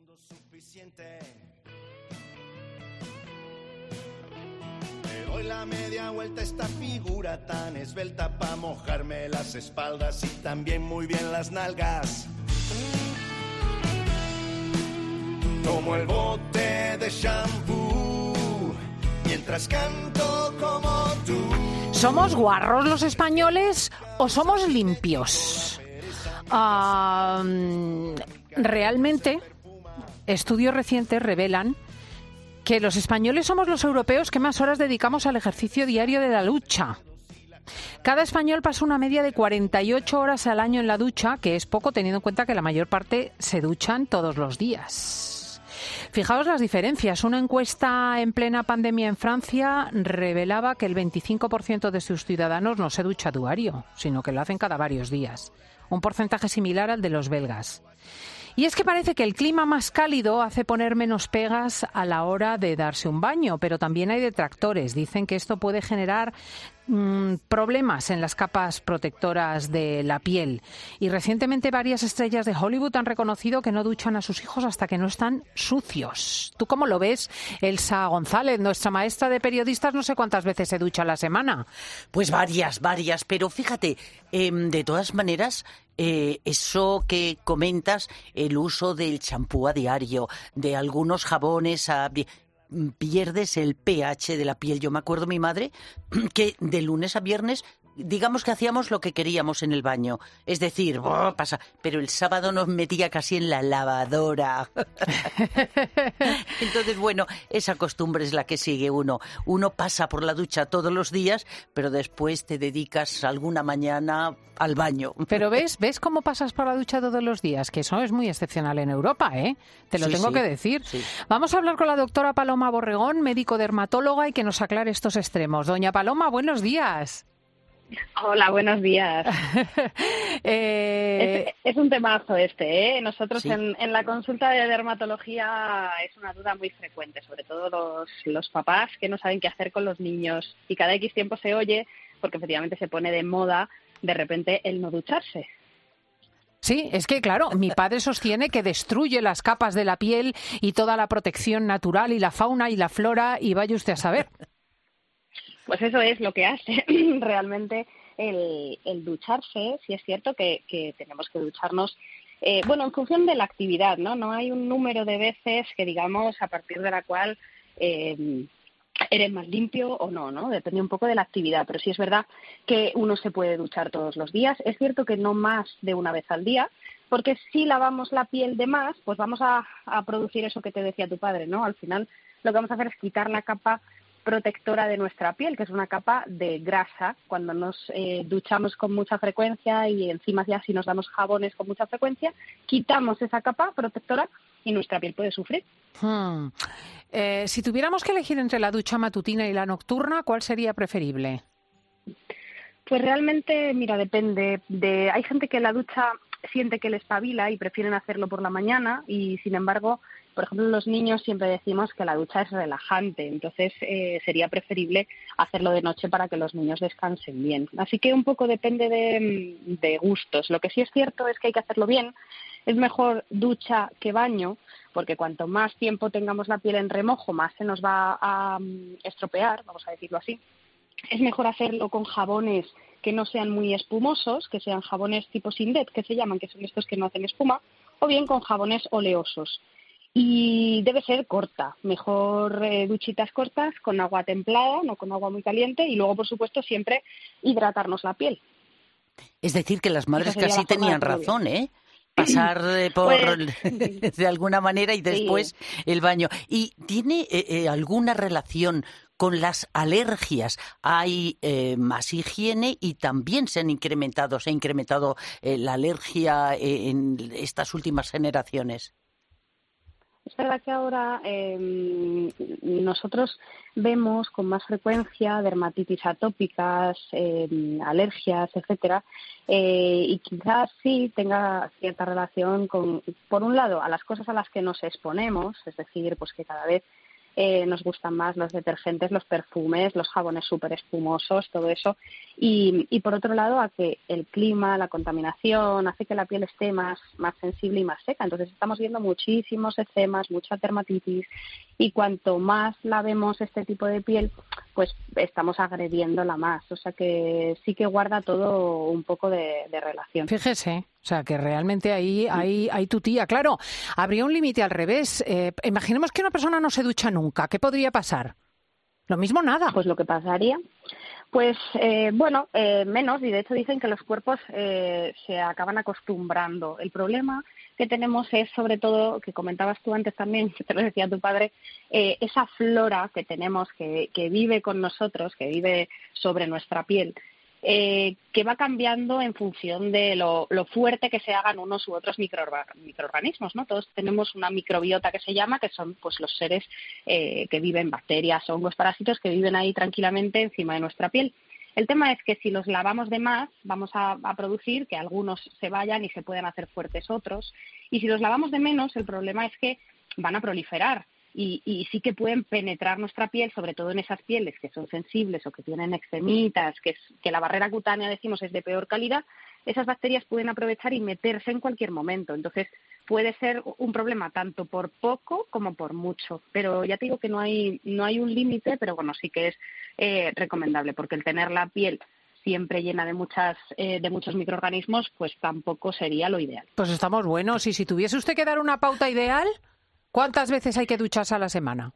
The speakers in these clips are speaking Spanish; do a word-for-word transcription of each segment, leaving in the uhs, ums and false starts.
Le doy la media vuelta a esta figura tan esbelta pa' mojarme las espaldas y también muy bien las nalgas. Como el bote de shampoo, mientras canto como tú. ¿Somos guarros los españoles o somos limpios? Uh, realmente, estudios recientes revelan que los españoles somos los europeos que más horas dedicamos al ejercicio diario de la ducha. Cada español pasa una media de cuarenta y ocho horas al año en la ducha, que es poco teniendo en cuenta que la mayor parte se duchan todos los días. Fijaos las diferencias. Una encuesta en plena pandemia en Francia revelaba que el veinticinco por ciento de sus ciudadanos no se ducha a diario, sino que lo hacen cada varios días. Un porcentaje similar al de los belgas. Y es que parece que el clima más cálido hace poner menos pegas a la hora de darse un baño, pero también hay detractores. Dicen que esto puede generar mmm, problemas en las capas protectoras de la piel. Y recientemente varias estrellas de Hollywood han reconocido que no duchan a sus hijos hasta que no están sucios. ¿Tú cómo lo ves, Elsa González, nuestra maestra de periodistas? No sé cuántas veces se ducha a la semana. Pues varias, varias, pero fíjate, eh, de todas maneras, eh, eso que comentas, el uso del champú a diario, de algunos jabones a... pierdes el pH de la piel. Yo me acuerdo, mi madre, que de lunes a viernes, digamos que hacíamos lo que queríamos en el baño. Es decir, oh, pasa, pero el sábado nos metía casi en la lavadora. Entonces, bueno, esa costumbre es la que sigue uno. Uno pasa por la ducha todos los días, pero después te dedicas alguna mañana al baño. Pero ves, ¿ves cómo pasas por la ducha todos los días? Que eso es muy excepcional en Europa, ¿eh? Te lo Sí, tengo sí, que decir. sí. Vamos a hablar con la doctora Paloma Borregón, médico dermatóloga, y que nos aclare estos extremos. Doña Paloma, buenos días. Hola, buenos días. eh... es, es un temazo este, ¿eh? Nosotros Sí. en, en la consulta de dermatología es una duda muy frecuente, sobre todo los, los papás que no saben qué hacer con los niños y cada X tiempo se oye, porque efectivamente se pone de moda de repente el no ducharse. Sí, es que claro, mi padre sostiene que destruye las capas de la piel y toda la protección natural y la fauna y la flora, y vaya usted a saber. Pues eso es lo que hace realmente el, el ducharse. Sí es cierto que, que tenemos que ducharnos, eh, bueno, en función de la actividad, ¿no? No hay un número de veces que digamos a partir de la cual eh, eres más limpio o no, ¿no? Depende un poco de la actividad, pero sí es verdad que uno se puede duchar todos los días. Es cierto que no más de una vez al día, porque si lavamos la piel de más, pues vamos a, a producir eso que te decía tu padre, ¿no? Al final lo que vamos a hacer es quitar la capa protectora de nuestra piel, que es una capa de grasa. Cuando nos eh, duchamos con mucha frecuencia y encima ya si nos damos jabones con mucha frecuencia, quitamos esa capa protectora y nuestra piel puede sufrir. Hmm. Eh, si tuviéramos que elegir entre la ducha matutina y la nocturna, ¿cuál sería preferible? Pues realmente, mira, depende. De, hay gente que la ducha siente que le espabila y prefieren hacerlo por la mañana y, sin embargo, por ejemplo, los niños siempre decimos que la ducha es relajante, entonces eh, sería preferible hacerlo de noche para que los niños descansen bien. Así que un poco depende de, de gustos. Lo que sí es cierto es que hay que hacerlo bien. Es mejor ducha que baño, porque cuanto más tiempo tengamos la piel en remojo, más se nos va a um, estropear, vamos a decirlo así. Es mejor hacerlo con jabones que no sean muy espumosos, que sean jabones tipo Sindet, que se llaman, que son estos que no hacen espuma, o bien con jabones oleosos. Y debe ser corta, mejor eh, duchitas cortas con agua templada, no con agua muy caliente, y luego, por supuesto, siempre hidratarnos la piel. Es decir, que las madres casi tenían razón, ¿eh? Pasar eh, por Pues, de alguna manera y después sí. el baño. ¿Y tiene eh, eh, alguna relación con las alergias? Hay eh, más higiene y también se han incrementado, se ha incrementado eh, la alergia eh, en estas últimas generaciones. Es verdad que ahora eh, nosotros vemos con más frecuencia dermatitis atópicas, eh, alergias, etcétera, eh, y quizás sí tenga cierta relación con, por un lado, a las cosas a las que nos exponemos, es decir, pues que cada vez eh, nos gustan más los detergentes, los perfumes, los jabones súper espumosos, todo eso. Y, y por otro lado, a que el clima, la contaminación, hace que la piel esté más, más sensible y más seca. Entonces estamos viendo muchísimos eczemas, mucha dermatitis, y cuanto más lavemos este tipo de piel, pues estamos agrediéndola más. O sea que sí que guarda todo un poco de, de relación. Fíjese, o sea que realmente ahí hay, hay tu tía. Claro, habría un límite al revés. Eh, imaginemos que una persona no se ducha nunca. ¿Qué podría pasar? Lo mismo nada. Pues lo que pasaría, pues eh, bueno, eh, menos, y de hecho dicen que los cuerpos eh, se acaban acostumbrando. El problema que tenemos es sobre todo, que comentabas tú antes también, que te lo decía tu padre, eh, esa flora que tenemos, que, que vive con nosotros, que vive sobre nuestra piel, eh, que va cambiando en función de lo, lo fuerte que se hagan unos u otros microorga- microorganismos, ¿no? Todos tenemos una microbiota que se llama, que son pues los seres eh, que viven, bacterias, hongos, parásitos, que viven ahí tranquilamente encima de nuestra piel. El tema es que si los lavamos de más, vamos a, a producir que algunos se vayan y se puedan hacer fuertes otros. Y si los lavamos de menos, el problema es que van a proliferar. Y, y sí que pueden penetrar nuestra piel, sobre todo en esas pieles que son sensibles o que tienen eczemitas, que, es, que la barrera cutánea, decimos, es de peor calidad. Esas bacterias pueden aprovechar y meterse en cualquier momento. Entonces, puede ser un problema tanto por poco como por mucho. Pero ya te digo que no hay, no hay un límite, pero bueno, sí que es eh, recomendable, porque el tener la piel siempre llena de muchas eh, de muchos microorganismos, pues tampoco sería lo ideal. Pues estamos buenos. Y si tuviese usted que dar una pauta ideal, ¿cuántas veces hay que ducharse a la semana?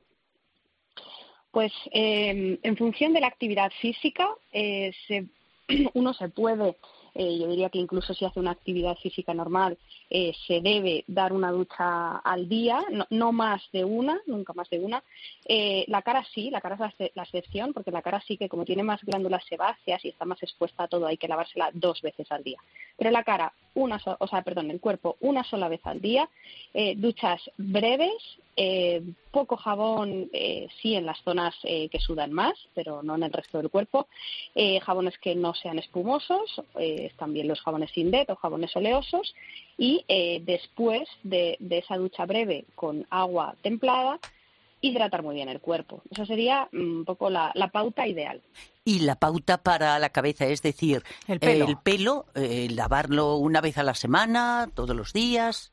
Pues eh, en función de la actividad física, eh, se, uno se puede, eh, yo diría que incluso si hace una actividad física normal, eh, se debe dar una ducha al día, no, no más de una, nunca más de una. Eh, la cara sí, la cara es la, la excepción, porque la cara sí que como tiene más glándulas sebáceas y está más expuesta a todo, hay que lavársela dos veces al día. Pero la cara, una so- o sea, perdón, el cuerpo una sola vez al día, eh, duchas breves, eh, poco jabón, eh, sí en las zonas eh, que sudan más, pero no en el resto del cuerpo, eh, jabones que no sean espumosos, eh, también los jabones Indet o jabones oleosos, y eh, después de, de esa ducha breve con agua templada, hidratar muy bien el cuerpo. Esa sería un poco la, la pauta ideal. Y la pauta para la cabeza, es decir, el pelo, el pelo eh, lavarlo una vez a la semana, todos los días.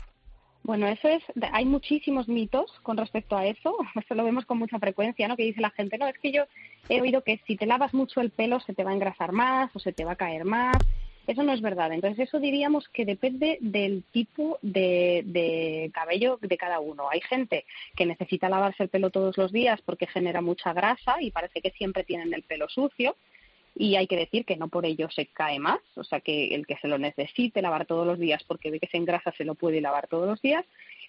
Bueno, eso es, hay muchísimos mitos con respecto a eso, eso lo vemos con mucha frecuencia, ¿no? Que dice la gente, no, es que yo he oído que si te lavas mucho el pelo se te va a engrasar más o se te va a caer más. Eso no es verdad. Entonces, eso diríamos que depende del tipo de, de cabello de cada uno. Hay gente que necesita lavarse el pelo todos los días porque genera mucha grasa y parece que siempre tienen el pelo sucio. Y hay que decir que no por ello se cae más, o sea que el que se lo necesite lavar todos los días porque ve que se engrasa se lo puede lavar todos los días.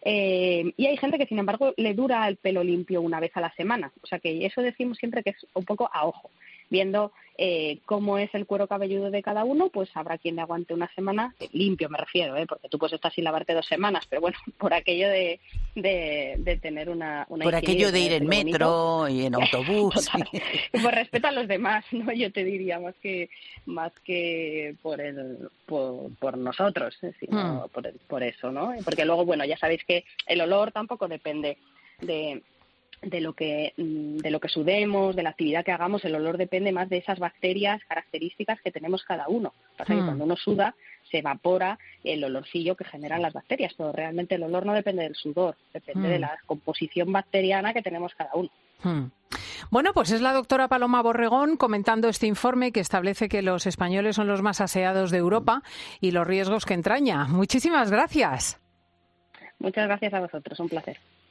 Eh, y hay gente que, sin embargo, le dura el pelo limpio una vez a la semana. O sea que eso decimos siempre que es un poco a ojo. Viendo eh, cómo es el cuero cabelludo de cada uno, pues habrá quien le aguante una semana, eh, limpio me refiero, ¿eh? Porque tú puedes estar sin lavarte dos semanas, pero bueno, por aquello de, de, de tener una, una Por aquello de ir en metro bonito. Y en autobús. Y por respeto a los demás, ¿no? Yo te diría más que más que por el por, por nosotros, sino mm. por, por eso, ¿no? Porque luego, bueno, ya sabéis que el olor tampoco depende de de lo que de lo que sudemos, de la actividad que hagamos. El olor depende más de esas bacterias características que tenemos cada uno. Pasa mm. que cuando uno suda se evapora el olorcillo que generan las bacterias, pero realmente el olor no depende del sudor, depende mm. de la composición bacteriana que tenemos cada uno. Mm. Bueno, pues es la doctora Paloma Borregón comentando este informe que establece que los españoles son los más aseados de Europa y los riesgos que entraña. Muchísimas gracias. Muchas gracias a vosotros, un placer.